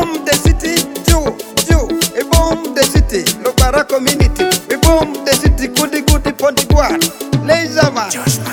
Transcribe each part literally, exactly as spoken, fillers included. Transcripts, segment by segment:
bomb the city, Jew, Jew. We bomb the city, Logbara community. We bomb the city, goody goody pondigwan. Laser man.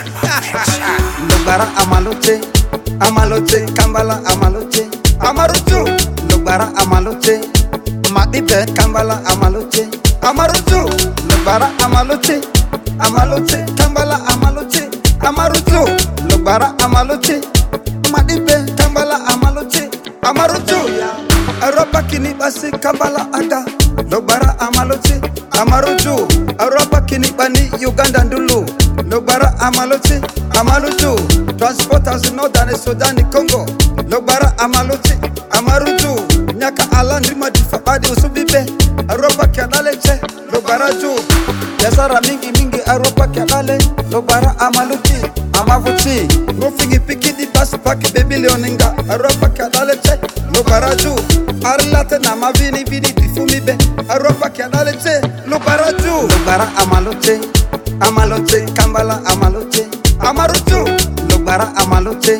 Logbara amalote, amalote, Kambala amalote, Amaruju. Logbara amalote, Madibe Kambala amalote, Amaruju. Logbara amalote, amalote, Kambala amalote, Amaruju. Logbara amalote, Madibe Kambala amalote, Amaruju. Aropa kini basi Kambala aga, Logbara amalote, Amaruju. Aropa kini bani Uganda ndulu, Logbara amalote, Amaruju. Transporters Northern Sudan Congo, Logbara amalote, Amaruju. Nyaka ala ndima difabadi usubibe, Aropa kiadaleche, Logbara ju. Yasara mingi mingi Aropa kiadale, Logbara amalote, Amavuti. Rufingi piki di basi paki baby leoninga, Aropa kiadaleche, Logbara ju. Arlate na mavini vini difumibe, Aropa kiadaleche, Logbara ju. Logbara amalote, amalote, Kambala amalote, Amaruju. Logbara amalote,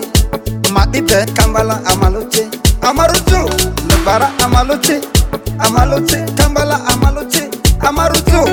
Madibe Kambala amalote, Amaruju. Logbara amalote, amalote, Kambala amalote, Amaruju.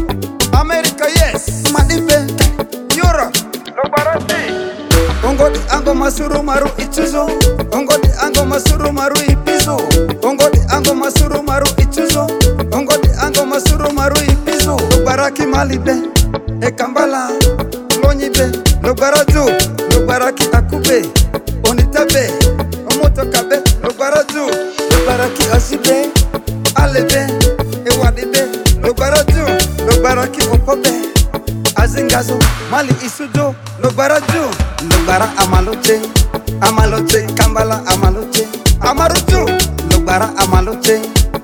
America yes, Madibe, Europe, Logbara T. Ongodi ango masuru maru ichuzo, Ongodi ango masuru maru ipizo, Ongodi ango masuru maru ichuzo, Ongodi ango masuru maru ipizo. Logbara kimalibe, e Kambala, Lonyibe, Logbara ju, Logbara ki akube, Onitabe, Omotokabe, Logbara ju, Logbara ki asibe, Alebe, Ewadibe, Logbara ju, Logbara ki opobe, Azingazo, Mali isujo, Logbara ju. Logbara amalote, amalote, Kambala amalote, Amaruju. Logbara amalote,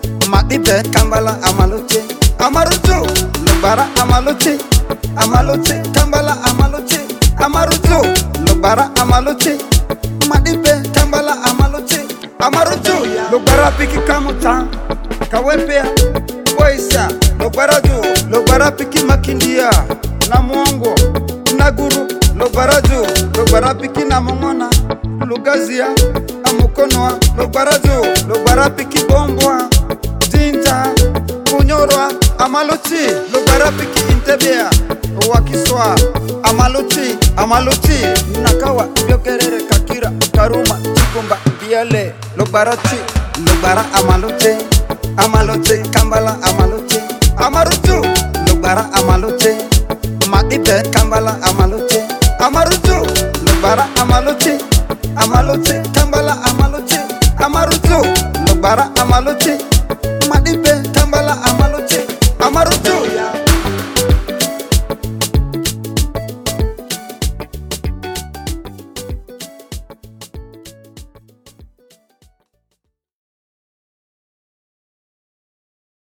Madibe Kambala amalote, Amaruju. Logbara amalote, amalote, Kambala amalote, Amaruju. Logbara amalote, Madibe Kambala amalote, Amaruju. Logbara piki kamuta, Kawepea, Boisa, Logbara ju. Logbara piki makindia, na mwongo, na guru, Logbara ju. Logbara piki na mongona, Lugazia, amukonoa, Logbara ju. Logbara piki bombwa, Jinja, Kunyorwa, Amaloti. Logbara piki intebea, Wakiswa, Amaloti, Amaloti. Nakawa, Yokerere, Kakira, Karuma, Chikumba, Biale, Logbara T. Logbara amalote, amalote, Kambala amalote, Amaruju. Logbara amalote, Madibe Kambala amalote, Amaruju. Logbara amalote, amalote, Kambala amalote, Amaruju. Logbara amalote.